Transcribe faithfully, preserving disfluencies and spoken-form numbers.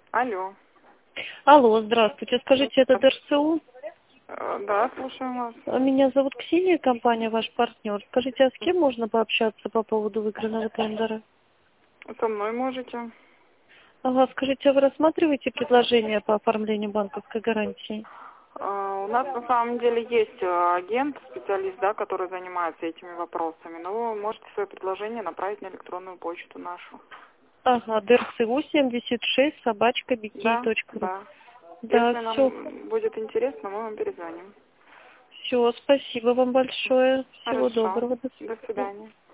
Алло. Алло, здравствуйте. Скажите, это ДРСУ? Э, Да, слушаем вас. Меня зовут Ксения, компания ваш партнер. Скажите, а с кем можно пообщаться по поводу выигранного тендера? Со мной можете. Ага, скажите, а вы рассматриваете предложение по оформлению банковской гарантии? Э, У нас на самом деле есть э, агент, специалист, да, который занимается этими вопросами. Но вы можете свое предложение направить на электронную почту нашу. Ага, ДРСУ семьдесят шесть собачка бикей Да, точка ру. да. Да, Если все, нам будет интересно, мы вам перезвоним. все, спасибо вам большое. Всего Хорошо. доброго, до До свидания. свидания.